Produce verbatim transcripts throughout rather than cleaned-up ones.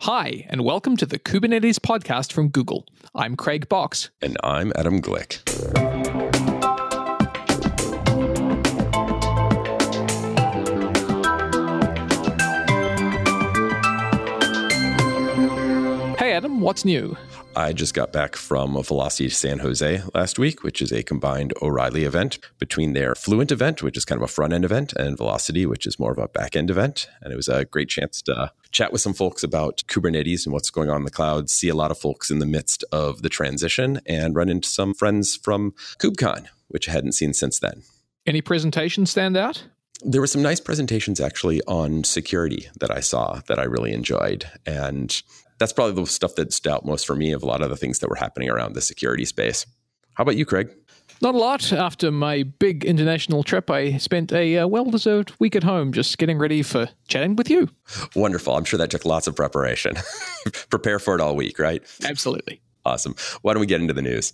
Hi, and welcome to the Kubernetes podcast from Google. I'm Craig Box. And I'm Adam Glick. Hey Adam, what's new? I just got back from Velocity San Jose last week, which is a combined O'Reilly event between their Fluent event, which is kind of a front-end event, and Velocity, which is more of a back-end event. And it was a great chance to chat with some folks about Kubernetes and what's going on in the cloud, see a lot of folks in the midst of the transition, and run into some friends from KubeCon, which I hadn't seen since then. Any presentations stand out? There were some nice presentations actually on security that I saw that I really enjoyed. And that's probably the stuff that stood out most for me of a lot of the things that were happening around the security space. How about you, Craig? Not a lot. After my big international trip, I spent a uh, well-deserved week at home just getting ready for chatting with you. Wonderful. I'm sure that took lots of preparation. Prepare for it all week, right? Absolutely. Awesome. Why don't we get into the news?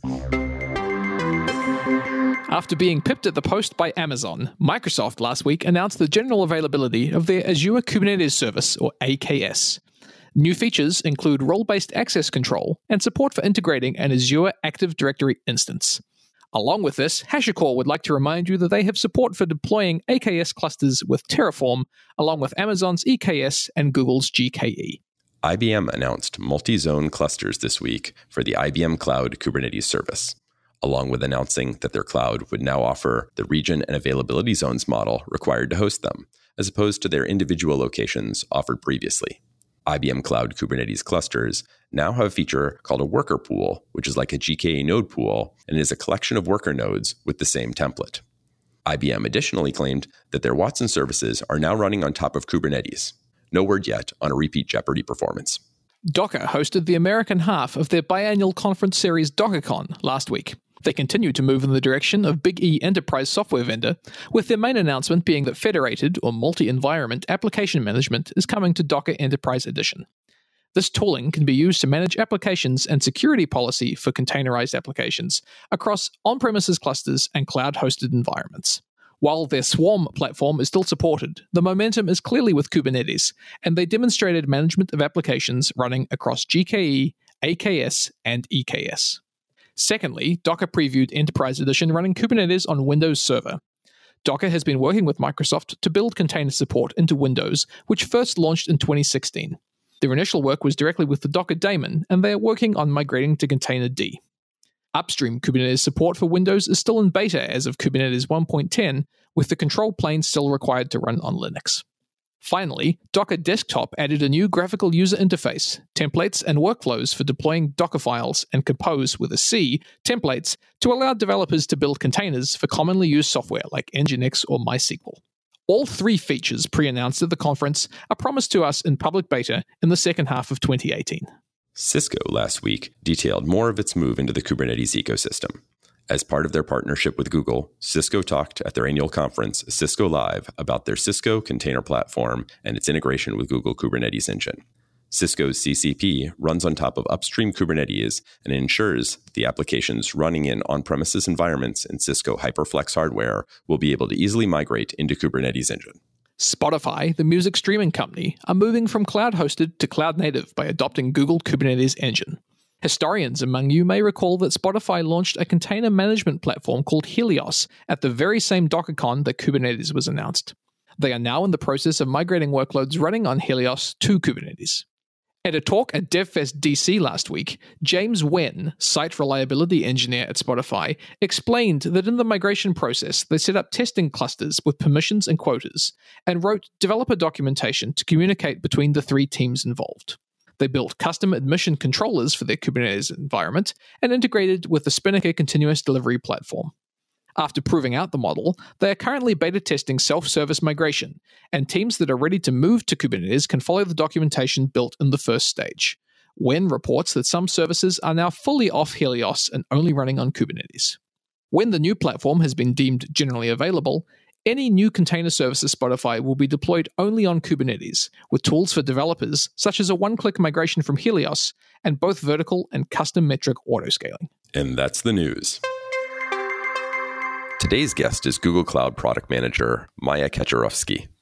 After being pipped at the post by Amazon, Microsoft last week announced the general availability of their Azure Kubernetes Service, or A K S. New features include role-based access control and support for integrating an Azure Active Directory instance. Along with this, HashiCorp would like to remind you that they have support for deploying A K S clusters with Terraform, along with Amazon's E K S and Google's G K E. I B M announced multi-zone clusters this week for the I B M Cloud Kubernetes Service, along with announcing that their cloud would now offer the region and availability zones model required to host them, as opposed to their individual locations offered previously. I B M Cloud Kubernetes clusters now have a feature called a worker pool, which is like a G K E node pool, and is a collection of worker nodes with the same template. I B M additionally claimed that their Watson services are now running on top of Kubernetes. No word yet on a repeat Jeopardy performance. Docker hosted the American half of their biannual conference series DockerCon last week. They continue to move in the direction of Big E enterprise software vendor, with their main announcement being that federated or multi-environment application management is coming to Docker Enterprise Edition. This tooling can be used to manage applications and security policy for containerized applications across on-premises clusters and cloud-hosted environments. While their Swarm platform is still supported, the momentum is clearly with Kubernetes, and they demonstrated management of applications running across G K E, A K S, and E K S. Secondly, Docker previewed Enterprise Edition running Kubernetes on Windows Server. Docker has been working with Microsoft to build container support into Windows, which first launched in twenty sixteen. Their initial work was directly with the Docker daemon, and they are working on migrating to Containerd. Upstream Kubernetes support for Windows is still in beta as of Kubernetes one point ten, with the control plane still required to run on Linux. Finally, Docker Desktop added a new graphical user interface, templates, and workflows for deploying Docker files and Compose with a C templates to allow developers to build containers for commonly used software like Nginx or MySQL. All three features pre-announced at the conference are promised to us in public beta in the second half of twenty eighteen. Cisco last week detailed more of its move into the Kubernetes ecosystem. As part of their partnership with Google, Cisco talked at their annual conference, Cisco Live, about their Cisco Container Platform and its integration with Google Kubernetes Engine. Cisco's C C P runs on top of upstream Kubernetes and ensures the applications running in on-premises environments in Cisco HyperFlex hardware will be able to easily migrate into Kubernetes Engine. Spotify, the music streaming company, are moving from cloud-hosted to cloud-native by adopting Google Kubernetes Engine. Historians among you may recall that Spotify launched a container management platform called Helios at the very same DockerCon that Kubernetes was announced. They are now in the process of migrating workloads running on Helios to Kubernetes. At a talk at DevFest D C last week, James Wen, site reliability engineer at Spotify, explained that in the migration process, they set up testing clusters with permissions and quotas, and wrote developer documentation to communicate between the three teams involved. They built custom admission controllers for their Kubernetes environment and integrated with the Spinnaker continuous delivery platform. After proving out the model, they are currently beta testing self-service migration, and teams that are ready to move to Kubernetes can follow the documentation built in the first stage. Wen reports that some services are now fully off Helios and only running on Kubernetes. When the new platform has been deemed generally available, any new container service at Spotify will be deployed only on Kubernetes, with tools for developers such as a one-click migration from Helios and both vertical and custom metric autoscaling. And that's the news. Today's guest is Google Cloud Product Manager Maya Kaczorowski.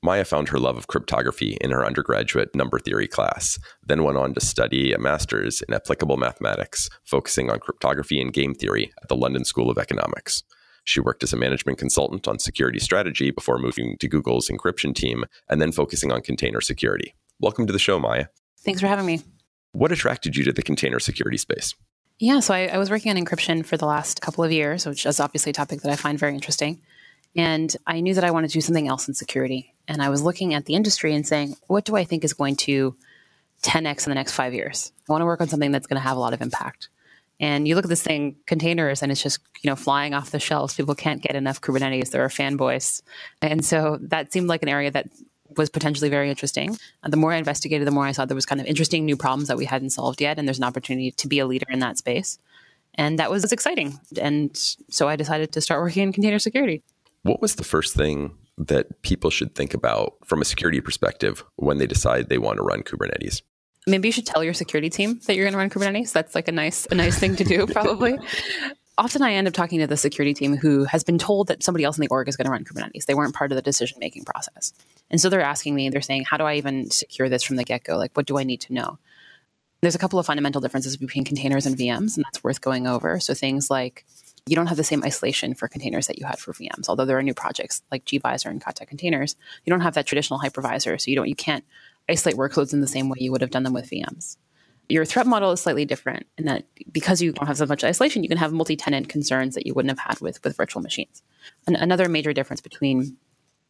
Maya found her love of cryptography in her undergraduate number theory class, then went on to study a master's in applicable mathematics, focusing on cryptography and game theory at the London School of Economics. She worked as a management consultant on security strategy before moving to Google's encryption team and then focusing on container security. Welcome to the show, Maya. Thanks for having me. What attracted you to the container security space? Yeah, so I, I was working on encryption for the last couple of years, which is obviously a topic that I find very interesting. And I knew that I wanted to do something else in security. And I was looking at the industry and saying, what do I think is going to ten x in the next five years? I want to work on something that's going to have a lot of impact. And you look at this thing, containers, and it's just, you know, flying off the shelves. People can't get enough Kubernetes. There are fanboys. And so that seemed like an area that was potentially very interesting. And the more I investigated, the more I saw there was kind of interesting new problems that we hadn't solved yet. And there's an opportunity to be a leader in that space. And that was exciting. And so I decided to start working in container security. What was the first thing that people should think about from a security perspective when they decide they want to run Kubernetes? Maybe you should tell your security team that you're going to run Kubernetes. That's like a nice, a nice thing to do, probably. Often I end up talking to the security team who has been told that somebody else in the org is going to run Kubernetes. They weren't part of the decision-making process. And so they're asking me, they're saying, how do I even secure this from the get-go? Like, what do I need to know? There's a couple of fundamental differences between containers and V Ms, and that's worth going over. So things like, you don't have the same isolation for containers that you had for V Ms. Although there are new projects like gvisor and Kata containers, you don't have that traditional hypervisor. So you don't, you can't isolate workloads in the same way you would have done them with V Ms. Your threat model is slightly different in that because you don't have so much isolation, you can have multi-tenant concerns that you wouldn't have had with, with virtual machines. And another major difference between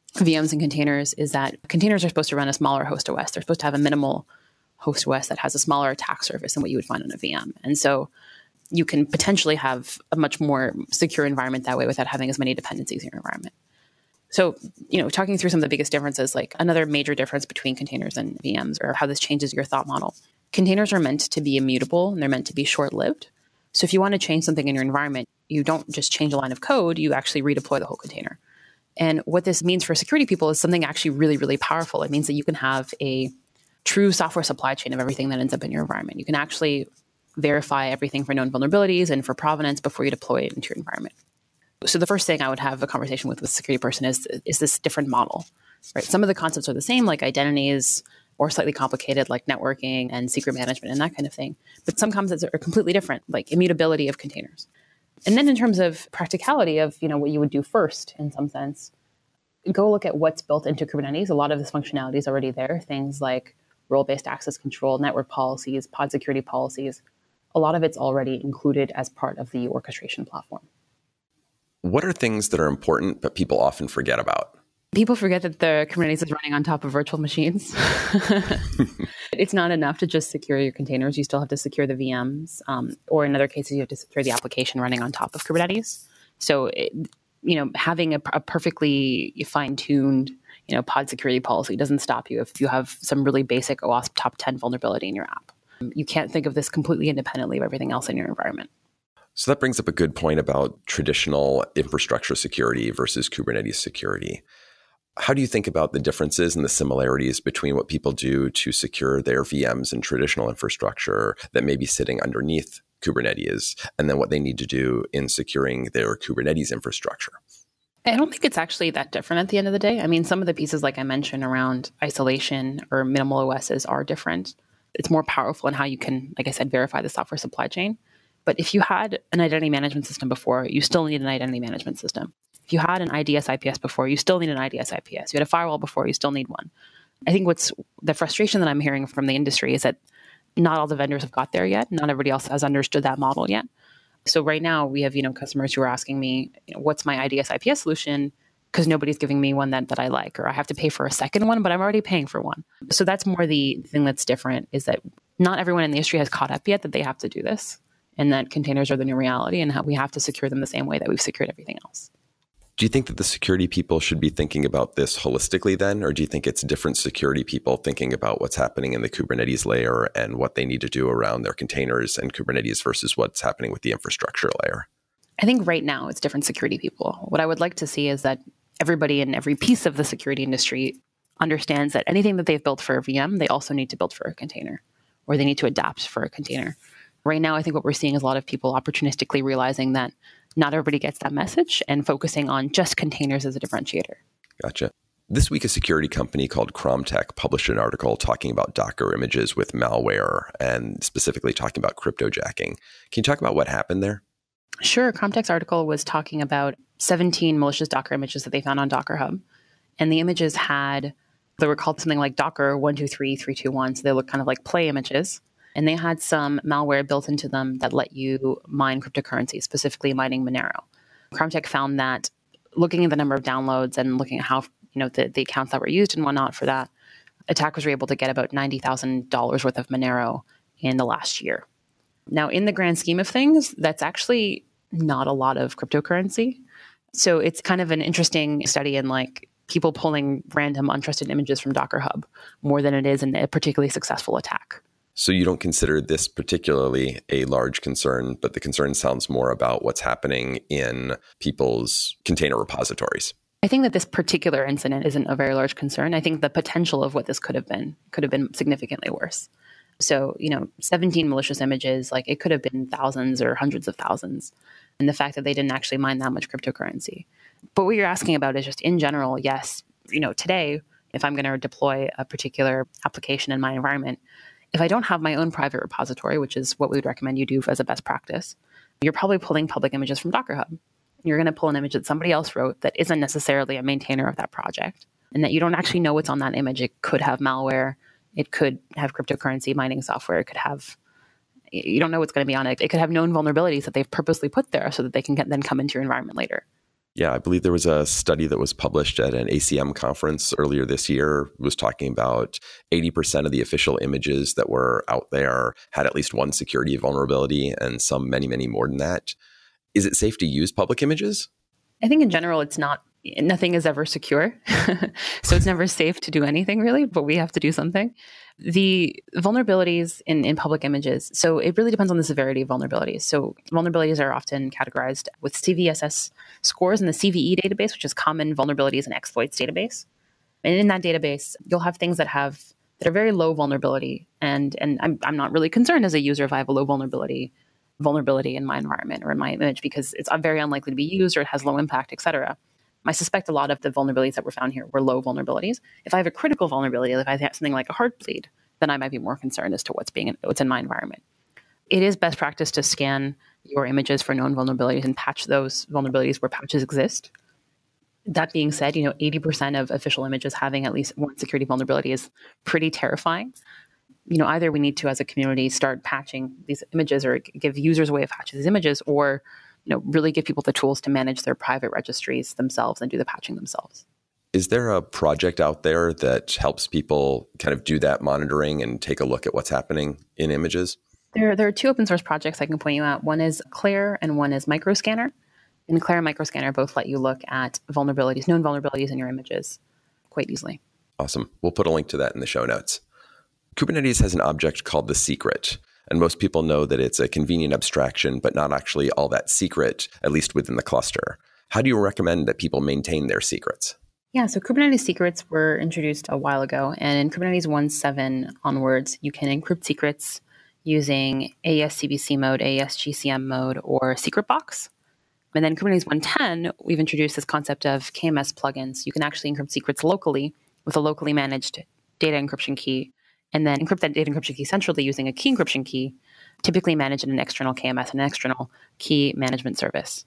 V Ms and containers is that containers are supposed to run a smaller host O S. They're supposed to have a minimal host O S that has a smaller attack surface than what you would find on a V M. And so you can potentially have a much more secure environment that way without having as many dependencies in your environment. So, you know, talking through some of the biggest differences, like another major difference between containers and V Ms or how this changes your thought model. Containers are meant to be immutable and they're meant to be short-lived. So if you want to change something in your environment, you don't just change a line of code, you actually redeploy the whole container. And what this means for security people is something actually really, really powerful. It means that you can have a true software supply chain of everything that ends up in your environment. You can actually verify everything for known vulnerabilities and for provenance before you deploy it into your environment. So the first thing I would have a conversation with with a security person is, is this different model, right? Some of the concepts are the same, like identities, or slightly complicated, like networking and secret management and that kind of thing. But some concepts are completely different, like immutability of containers. And then in terms of practicality of, you know, what you would do first, in some sense, go look at what's built into Kubernetes. A lot of this functionality is already there. Things like role-based access control, network policies, pod security policies. A lot of it's already included as part of the orchestration platform. What are things that are important but people often forget about? People forget that the Kubernetes is running on top of virtual machines. It's not enough to just secure your containers. You still have to secure the V Ms, um, or in other cases, you have to secure the application running on top of Kubernetes. So, it, you know, having a, a perfectly fine-tuned, you know, pod security policy doesn't stop you if you have some really basic OWASP top ten vulnerability in your app. You can't think of this completely independently of everything else in your environment. So that brings up a good point about traditional infrastructure security versus Kubernetes security. How do you think about the differences and the similarities between what people do to secure their V Ms and traditional infrastructure that may be sitting underneath Kubernetes, and then what they need to do in securing their Kubernetes infrastructure? I don't think it's actually that different at the end of the day. I mean, some of the pieces, like I mentioned, around isolation or minimal O Ss are different. It's more powerful in how you can, like I said, verify the software supply chain. But if you had an identity management system before, you still need an identity management system. If you had an I D S I P S before, you still need an I D S I P S. You had a firewall before, you still need one. I think what's the frustration that I'm hearing from the industry is that not all the vendors have got there yet. Not everybody else has understood that model yet. So right now we have, you know, customers who are asking me, you know, what's my I D S I P S solution? Because nobody's giving me one that, that I like, or I have to pay for a second one, but I'm already paying for one. So that's more the thing that's different, is that not everyone in the industry has caught up yet that they have to do this, and that containers are the new reality and how we have to secure them the same way that we've secured everything else. Do you think that the security people should be thinking about this holistically then, or do you think it's different security people thinking about what's happening in the Kubernetes layer and what they need to do around their containers and Kubernetes versus what's happening with the infrastructure layer? I think right now it's different security people. What I would like to see is that everybody in every piece of the security industry understands that anything that they've built for a V M, they also need to build for a container, or they need to adapt for a container. Right now, I think what we're seeing is a lot of people opportunistically realizing that not everybody gets that message and focusing on just containers as a differentiator. Gotcha. This week, a security company called Cromtech published an article talking about Docker images with malware and specifically talking about cryptojacking. Can you talk about what happened there? Sure. Cromtech's article was talking about seventeen malicious Docker images that they found on Docker Hub. And the images had, they were called something like Docker one two three three two one. So they look kind of like play images. And they had some malware built into them that let you mine cryptocurrency, specifically mining Monero. Cromtech found that looking at the number of downloads and looking at how you know, the, the accounts that were used and whatnot for that, attackers were able to get about ninety thousand dollars worth of Monero in the last year. Now, in the grand scheme of things, that's actually not a lot of cryptocurrency. So it's kind of an interesting study in like people pulling random untrusted images from Docker Hub more than it is in a particularly successful attack. So you don't consider this particularly a large concern, but the concern sounds more about what's happening in people's container repositories. I think that this particular incident isn't a very large concern. I think the potential of what this could have been could have been significantly worse. So, you know, seventeen malicious images, like it could have been thousands or hundreds of thousands. And the fact that they didn't actually mine that much cryptocurrency. But what you're asking about is just in general, yes, you know, today, if I'm going to deploy a particular application in my environment, if I don't have my own private repository, which is what we would recommend you do as a best practice, you're probably pulling public images from Docker Hub. You're going to pull an image that somebody else wrote that isn't necessarily a maintainer of that project and that you don't actually know what's on that image. It could have malware. It could have cryptocurrency mining software. It could have, you don't know what's going to be on it. It could have known vulnerabilities that they've purposely put there so that they can get, then come into your environment later. Yeah, I believe there was a study that was published at an A C M conference earlier this year, was talking about eighty percent of the official images that were out there had at least one security vulnerability and some many, many more than that. Is it safe to use public images? I think in general, it's not, nothing is ever secure. So it's never safe to do anything really, but we have to do something. The vulnerabilities in, in public images, so it really depends on the severity of vulnerabilities. So vulnerabilities are often categorized with C V S S scores in the C V E database, which is Common Vulnerabilities and Exploits database. And in that database, you'll have things that have that are very low vulnerability. And, and I'm, I'm not really concerned as a user if I have a low vulnerability vulnerability in my environment or in my image because it's very unlikely to be used or it has low impact, et cetera. I suspect a lot of the vulnerabilities that were found here were low vulnerabilities. If I have a critical vulnerability, if I have something like a Heartbleed, then I might be more concerned as to what's being in, what's in my environment. It is best practice to scan your images for known vulnerabilities and patch those vulnerabilities where patches exist. That being said, you know, eighty percent of official images having at least one security vulnerability is pretty terrifying. You know, either we need to, as a community, start patching these images or give users a way of patching these images, or, you know, really give people the tools to manage their private registries themselves and do the patching themselves. Is there a project out there that helps people kind of do that monitoring and take a look at what's happening in images? There, there are two open source projects I can point you at. One is Claire and one is Microscanner. And Claire and Microscanner both let you look at vulnerabilities, known vulnerabilities in your images quite easily. Awesome. We'll put a link to that in the show notes. Kubernetes has an object called the secret, and most people know that it's a convenient abstraction, but not actually all that secret, at least within the cluster. How do you recommend that people maintain their secrets? Yeah, so Kubernetes secrets were introduced a while ago, and in Kubernetes one point seven onwards, you can encrypt secrets using A E S C B C mode, A E S G C M mode, or Secret Box. And then Kubernetes one point ten, we've introduced this concept of K M S plugins. You can actually encrypt secrets locally with a locally managed data encryption key, and then encrypt that data encryption key centrally using a key encryption key, typically managed in an external K M S, an external key management service.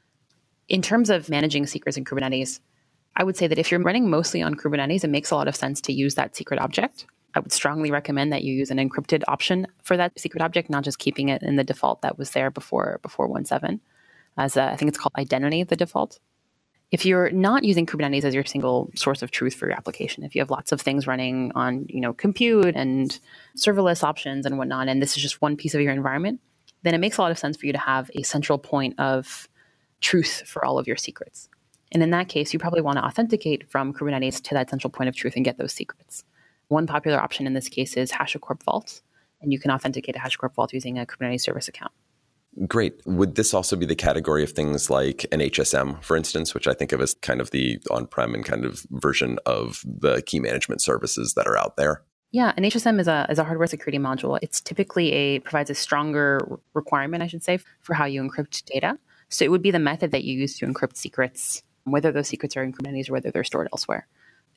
In terms of managing secrets in Kubernetes, I would say that if you're running mostly on Kubernetes, it makes a lot of sense to use that secret object. I would strongly recommend that you use an encrypted option for that secret object, not just keeping it in the default that was there before before one point seven. As a, I think it's called identity, the default. If you're not using Kubernetes as your single source of truth for your application, if you have lots of things running on, you know, compute and serverless options and whatnot, and this is just one piece of your environment, then it makes a lot of sense for you to have a central point of truth for all of your secrets. And in that case, you probably want to authenticate from Kubernetes to that central point of truth and get those secrets. One popular option in this case is HashiCorp Vault, and you can authenticate a HashiCorp Vault using a Kubernetes service account. Great. Would this also be the category of things like an H S M, for instance, which I think of as kind of the on-prem and kind of version of the key management services that are out there? Yeah, an H S M is a is a hardware security module. It's typically a provides a stronger requirement, I should say, for how you encrypt data. So it would be the method that you use to encrypt secrets, whether those secrets are in Kubernetes or whether they're stored elsewhere.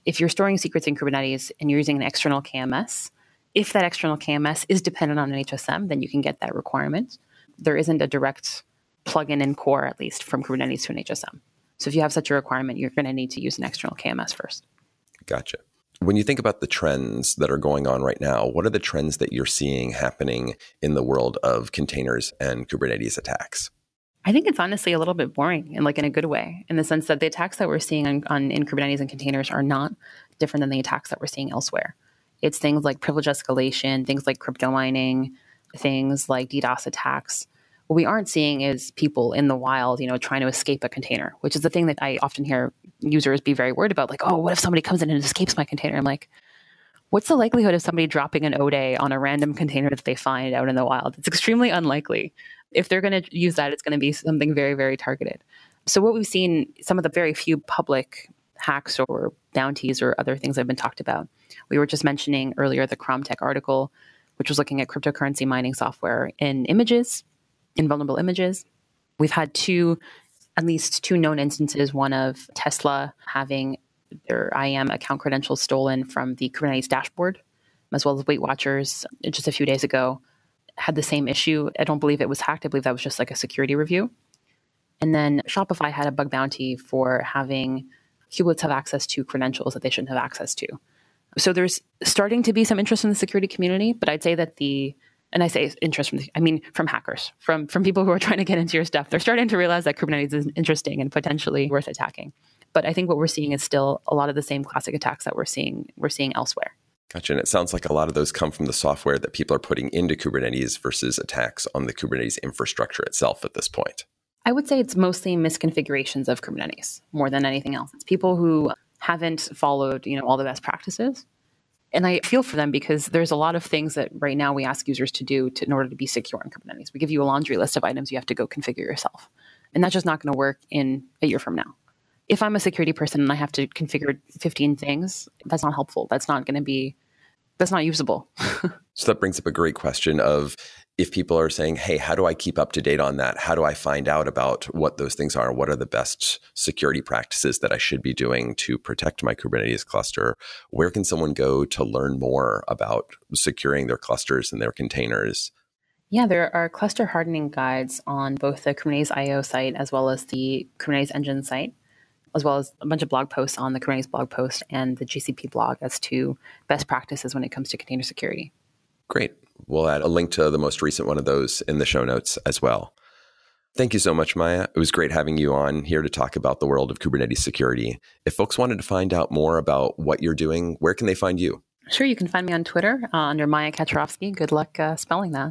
if you're storing secrets in Kubernetes and you're using an external K M S, if that external K M S is dependent on an H S M, then you can get that requirement. There isn't a direct plugin in core, at least, from Kubernetes to an H S M. So if you have such a requirement, you're going to need to use an external K M S first. Gotcha. When you think about the trends that are going on right now, what are the trends that you're seeing happening in the world of containers and Kubernetes attacks? I think it's honestly a little bit boring, and like in a good way, in the sense that the attacks that we're seeing on, on in Kubernetes and containers are not different than the attacks that we're seeing elsewhere. It's things like privilege escalation, things like crypto mining, things like DDoS attacks. What we aren't seeing is people in the wild, you know, trying to escape a container, which is the thing that I often hear users be very worried about. Like, oh, what if somebody comes in and escapes my container? I'm like, what's the likelihood of somebody dropping an O D A on a random container that they find out in the wild? It's extremely unlikely. If they're going to use that, it's going to be something very, very targeted. So what we've seen, some of the very few public hacks or bounties or other things that have been talked about. We were just mentioning earlier the Cromtech article, which was looking at cryptocurrency mining software in images, in vulnerable images. We've had two, at least two known instances, one of Tesla having their I A M account credentials stolen from the Kubernetes dashboard, as well as Weight Watchers just a few days ago had the same issue. I don't believe it was hacked. I believe that was just like a security review. And then Shopify had a bug bounty for having Kubelets have access to credentials that they shouldn't have access to. So there's starting to be some interest in the security community, but I'd say that the, and I say interest from, the, I mean, from hackers, from, from people who are trying to get into your stuff, they're starting to realize that Kubernetes is interesting and potentially worth attacking. But I think what we're seeing is still a lot of the same classic attacks that we're seeing, we're seeing elsewhere. Gotcha. And it sounds like a lot of those come from the software that people are putting into Kubernetes versus attacks on the Kubernetes infrastructure itself at this point. I would say it's mostly misconfigurations of Kubernetes more than anything else. It's people who haven't followed, you know, all the best practices. And I feel for them because there's a lot of things that right now we ask users to do to, in order to be secure in Kubernetes. We give you a laundry list of items you have to go configure yourself. And that's just not going to work in a year from now. If I'm a security person and I have to configure fifteen things, that's not helpful. That's not going to be, that's not usable. So that brings up a great question of if people are saying, hey, how do I keep up to date on that? How do I find out about what those things are? What are the best security practices that I should be doing to protect my Kubernetes cluster? Where can someone go to learn more about securing their clusters and their containers? Yeah, there are cluster hardening guides on both the Kubernetes I O site as well as the Kubernetes Engine site, as well as a bunch of blog posts on the Kubernetes blog post and the G C P blog as to best practices when it comes to container security. Great. We'll add a link to the most recent one of those in the show notes as well. Thank you so much, Maya. It was great having you on here to talk about the world of Kubernetes security. If folks wanted to find out more about what you're doing, where can they find you? Sure, you can find me on Twitter uh, under Maya Kaczorowski. Good luck uh, spelling that.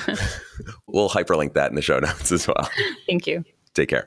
We'll hyperlink that in the show notes as well. Thank you. Take care.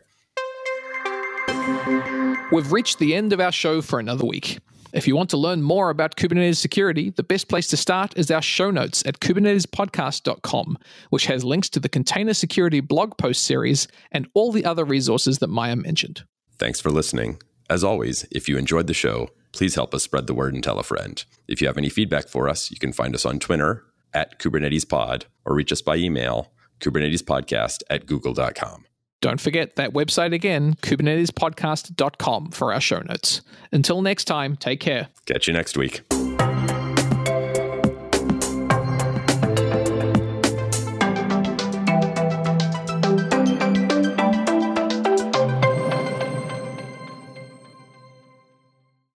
We've reached the end of our show for another week. If you want to learn more about Kubernetes security, the best place to start is our show notes at kubernetes podcast dot com, which has links to the container security blog post series and all the other resources that Maya mentioned. Thanks for listening. As always, if you enjoyed the show, please help us spread the word and tell a friend. If you have any feedback for us, you can find us on Twitter at KubernetesPod or reach us by email, kubernetespodcast at google dot com. Don't forget that website again, kubernetes podcast dot com, for our show notes. Until next time, take care. Catch you next week.